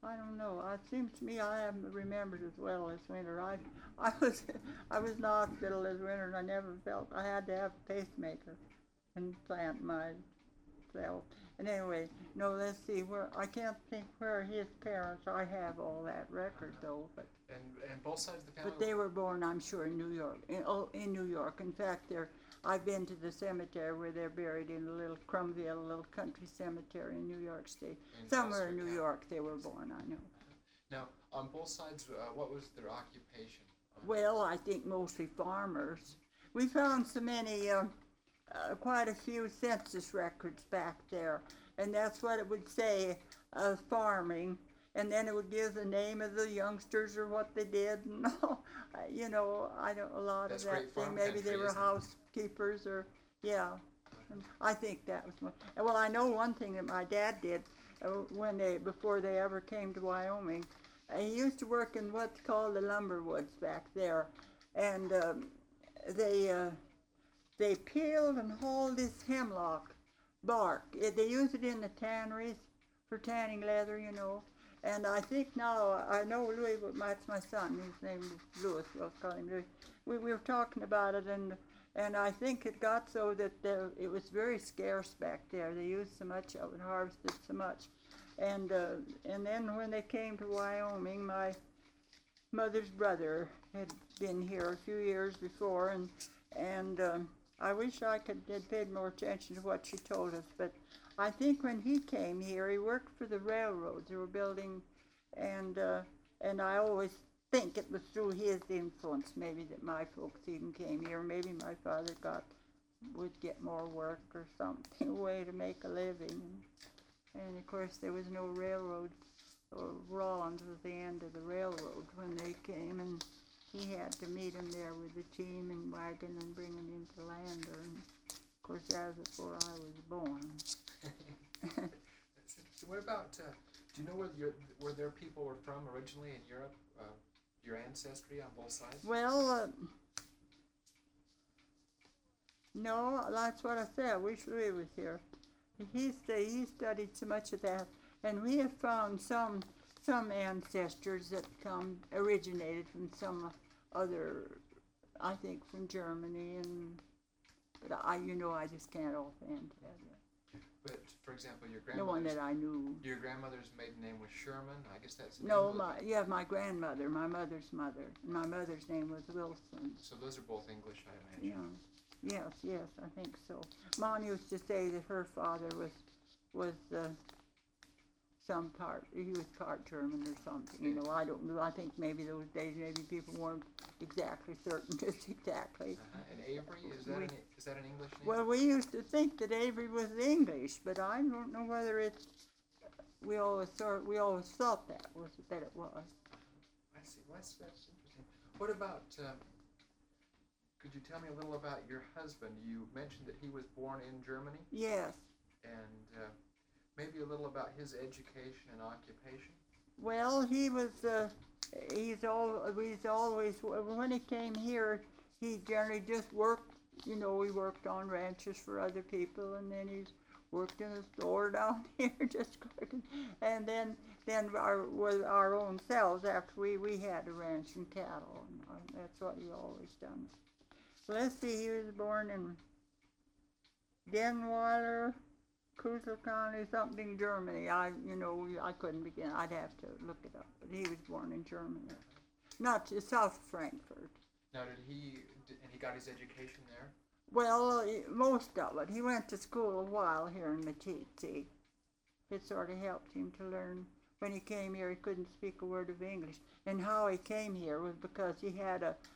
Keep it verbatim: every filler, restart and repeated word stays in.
I don't know. It seems to me I haven't remembered as well this winter. I, I was, I was in the hospital this winter, and I never felt I had to have a pacemaker and plant myself. And anyway, no. Let's see. Where I can't think where his parents. I have all that record though, but. And and both sides of the family. But they were born, I'm sure, in New York. In, oh, in New York. In fact, they're. I've been to the cemetery where they're buried in a little Crumville, a little country cemetery in New York State. In Somewhere in New County. York they were born, I know. Now, on both sides, uh, what was their occupation? Well, I think mostly farmers. We found so many, uh, uh, quite a few census records back there, and that's what it would say, uh, farming. And then it would give the name of the youngsters or what they did, and all. You know, I don't a lot That's of that great thing. farm Maybe they country, were isn't it? housekeepers or yeah. And I think that was one. Well, I know one thing that my dad did uh, when they before they ever came to Wyoming. Uh, he used to work in what's called the lumber woods back there, and um, they uh, they peeled and hauled this hemlock bark. It, they use it in the tanneries for tanning leather, you know. And I think now, I know Louis, that's my son, his name is Louis, we'll call him Louis. We, we were talking about it, and and I think it got so that there, it was very scarce back there. They used so much of it, harvested so much. And uh, and then when they came to Wyoming, my mother's brother had been here a few years before, and and um, I wish I could had paid more attention to what she told us, but I think when he came here, he worked for the railroads. They were building, and uh, and I always think it was through his influence maybe that my folks even came here. Maybe my father got would get more work or something, a way to make a living. And of course, there was no railroad. Or Rawlins was the end of the railroad when they came, and he had to meet them there with the team and wagon and bring them into Lander. And of course, that was before I was born. That's interesting. What about, uh, do you know where your, where their people were from originally in Europe? Uh, your ancestry on both sides? Well, uh, no, that's what I said. I wish Louis was here. He, st- he studied so much of that, and we have found some some ancestors that come originated from some other, I think from Germany, and but I, you know, I just can't offhand tell you. But, for example, your No one grandmother's, that I knew. your grandmother's maiden name was Sherman. I guess that's in No, English. my yeah, my grandmother, my mother's mother. My mother's name was Wilson. So those are both English, I imagine. Yeah, yes, yes, I think so. Mom used to say that her father was was uh, some part. He was part German or something. You know, I don't know. I think maybe those days, maybe people weren't exactly certain, just exactly. Uh-huh. And Avery, is that We- an, is that an English name? Well, we used to think that Avery was English, but I don't know whether it's. We always thought we always thought that was that it was. I see. Well, that's, that's interesting. What about? Um, could you tell me a little about your husband? You mentioned that he was born in Germany, Yes. and uh, maybe a little about his education and occupation. Well, he was. Uh, he's all. He's always. When he came here, he generally just worked. You know, he worked on ranches for other people, and then he's worked in a store down here, just working. And then, then our with our own selves after we we had a ranch and cattle, and uh, that's what he always done. Let's see. He was born in Denweiler, Kusel County, something, Germany. I, you know, I couldn't begin. I'd have to look it up. But he was born in Germany, not to South Frankfurt. Now, did he? Did, and he got his education there. Well, he- most of it. He went to school a while here in Meeteetse. It sort of helped him to learn. When he came here, he couldn't speak a word of English. And how he came here was because he had a,